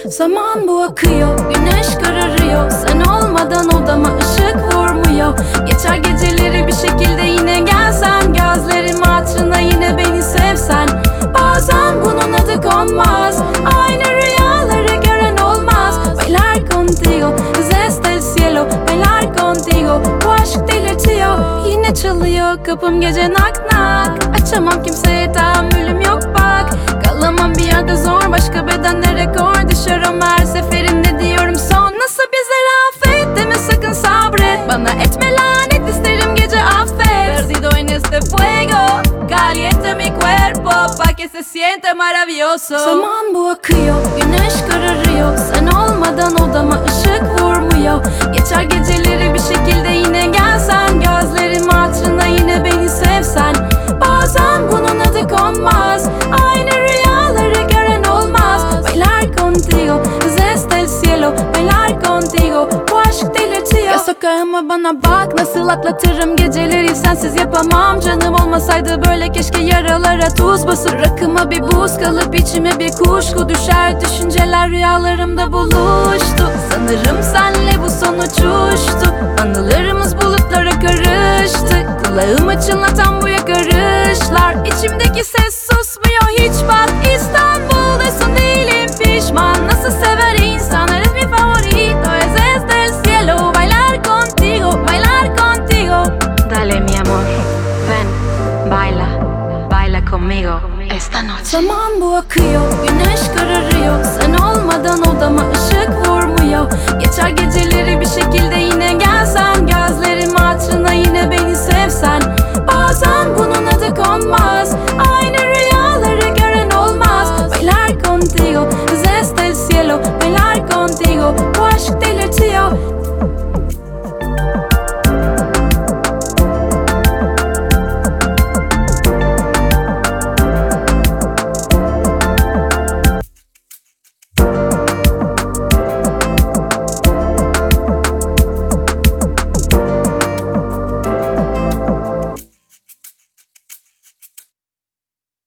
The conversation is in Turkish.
Zaman bu akıyor, güneş kararıyor. Sen olmadan odama ışık vurmuyor. Geçer geceleri bir şekilde yine gelsen, gözlerim hatırına yine beni sevsen. Bazen bunun adı konmaz, aynı rüyaları gören olmaz. Bailar contigo, desde el cielo, bailar contigo. Bu aşk delirtiyor, yine çalıyor kapım gece nak nak. Açamam kimseye, tahammülüm yok bak. Kalamam bir yerde zor, başka bedenlere kor düşüyorum her seferinde diyorum son. Nasıl bizleri affet, deme sakın sabret. Bana etme lanet, isterim gece affet. Perdido en este fuego, caliente mi cuerpo, pa que se siente maravilloso. Zaman bu akıyor, güneş kararıyor. Sen olmadan odama ışık vurmuyor. Geçer geceleri bir şekilde yine gelsen, gözlerim hatırına yine beni sevsen. Bazen bunun adı konmaz, aynı rüyaları gören olmaz. Bailar contigo, desde el cielo, bailar contigo. Bu aşk delirtiyor. Ya sokağıma bana bak, nasıl atlatırım geceleri sensiz yapamam. Canım olmasaydı böyle keşke yaralara tuz basıp rakıma bir buz kalıp içime bir kuşku düşer. Düşünceler rüyalarımda buluştu. Sanırım senle bu sonuç uçtu. Anılarımız bulutlara karıştı. Kulağımı çınlatan bu yakarışlar. İçimdeki ses susmuyor hiç bak. İstanbul'dasın değilim pişman. Nasıl sever insan, eres mi favorito. Es desde el cielo, bailar contigo, bailar contigo. Dale mi amor, ven, baila, baila conmigo esta noche. Zaman bu akıyor, güneş kararıyor. Sen olmadan odama ışık vurmuyor. Geçer geceleri bir şekilde yine gelsen, gözlerim hatırına yine beni sevsen. Bazen bunun adı konmaz, aynı rüyaları gören olmaz. Bailar contigo, desde el cielo, bailar contigo. Bu aşk delirtiyor,